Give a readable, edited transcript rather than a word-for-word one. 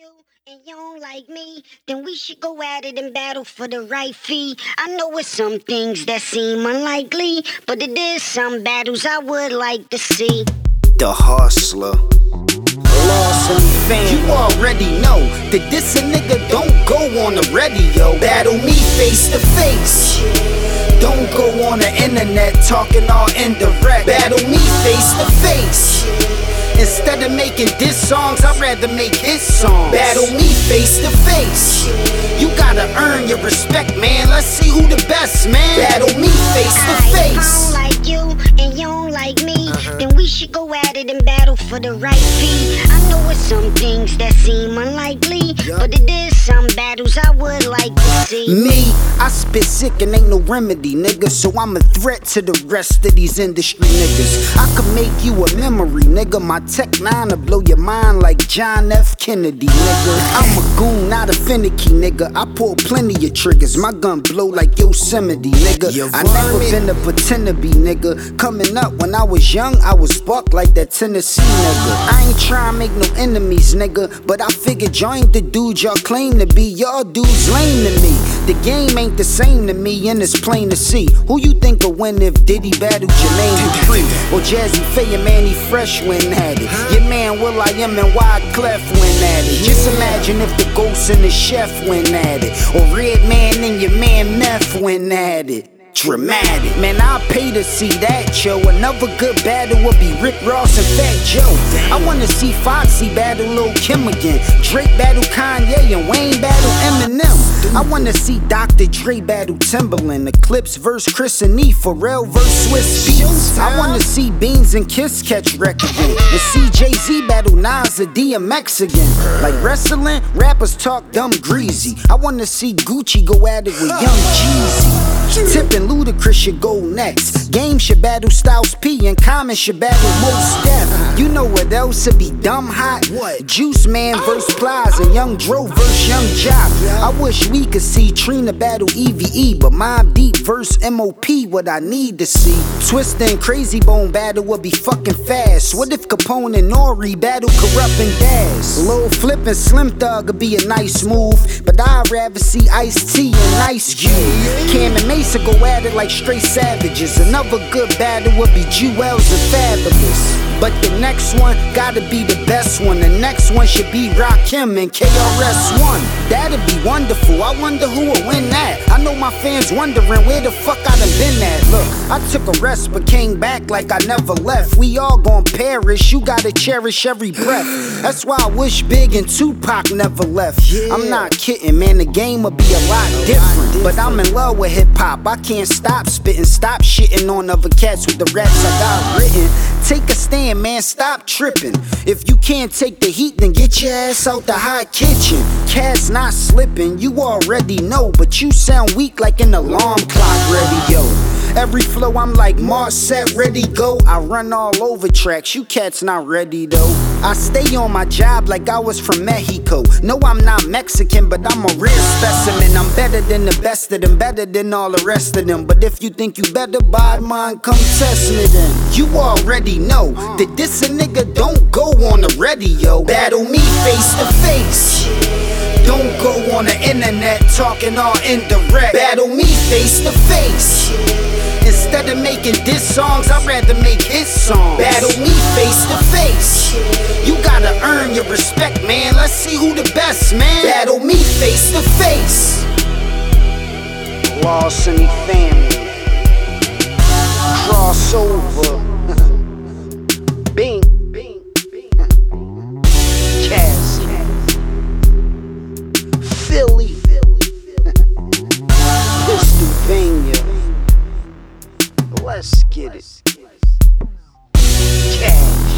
you and you don't like me, then we should go at it and battle for the right fee. I know it's some things that seem unlikely, but it is some battles I would like to see. The Hustler, Lawson fan, you already know that this a nigga don't go on the radio. Battle me face to face. Don't go on the internet talking all indirect. Battle me face to face. Instead of making diss songs, I'd rather make his songs. Battle me face to face. You gotta earn your respect, man. Let's see who the best, man. Battle me face to face. If I don't like you and you don't like me, then we should go at it and battle for the right fee. I know it's some things that seem unlikely, but it is some battles I would like to see. Me, I spit sick and ain't no remedy, nigga. So I'm a threat to the rest of these industry niggas. I could make you a memory, nigga. My Tech 9 to blow your mind like John F. Kennedy, nigga. I'm a goon, not a finicky, nigga. I pull plenty of triggers. My gun blow like Yosemite, nigga. I never been a pretend to be, nigga. Coming up when I was young, I was buck like that Tennessee nigga. I ain't trying to make no enemies, nigga, but I figured y'all ain't the dude y'all claim to be. Y'all dudes lame to me. The game ain't the same to me, and it's plain to see. Who you think will win if Diddy battled Jermaine Dupri? Or Jazzy Faye and Manny Fresh win at it? Your man Will I Am and Wyclef win at it. Just imagine if the Ghost and the Chef win at it. Or Redman and your man Meth win at it. Dramatic, man, I'll pay to see that, yo. Another good battle would be Rick Ross and Fat Joe. I wanna see Foxy battle Lil Kim again, Drake battle Kanye and Wayne battle Eminem. I wanna see Dr. Dre battle Timbaland, Eclipse verse Chris and E, Pharrell verse Swiss Beats. I wanna see Beans and Kiss catch record again, and see Jay-Z battle Nas and DMX again. Like wrestling, rappers talk dumb greasy. I wanna see Gucci go at it with Young Jeezy. Tip and Ludacris should go next. Game should battle Styles P and Common should battle Mos Def. You know what else would be dumb hot? What? Juice Man vs. Plies and Young Dro vs. Young Jock. I wish we could see Trina battle EVE, but Mobb Deep vs. MOP what I need to see. Twista and Crazy Bone battle would be fucking fast. What if Capone and Nori battle Corrupt and Daz? Lil Flip and Slim Thug would be a nice move, but I'd rather see Ice-T and Ice Cube. Cam and Mesa go at it like straight savages. Another good battle would be Jewels and Fabulous. But the next one gotta be the best one. The next one should be Rakim and KRS-One. That'd be wonderful. I wonder who will win that. I know my fans wondering where the fuck I done been at. Look, I took a rest but came back like I never left. We all gon' perish. You gotta cherish every breath. That's why I wish Big and Tupac never left. I'm not kidding, man. The game would be a lot different. But I'm in love with hip hop. I can't stop spitting. Stop shitting on other cats with the raps I got written. Take a stand, man, stop tripping. If you can't take the heat, then get your ass out the hot kitchen. Cat's not slipping, you already know, but you sound weak like an alarm clock radio. Every flow I'm like Mars set, ready, go. I run all over tracks, you cats not ready though. I stay on my job like I was from Mexico. No, I'm not Mexican, but I'm a rare specimen. I'm better than the best of them, better than all the rest of them. But if you think you better buy mine, come test me then. You already know that this a nigga don't go on the radio. Battle me face to face. Don't go on the internet talking all indirect. Battle me face to face. Instead of making diss songs, I'd rather make his songs. Battle me face to face. You gotta earn your respect, man. Let's see who the best, man. Battle me face to face. Lawson family. Crossover. Bing. Cass. Philly. Pennsylvania. Let's get it. Cash.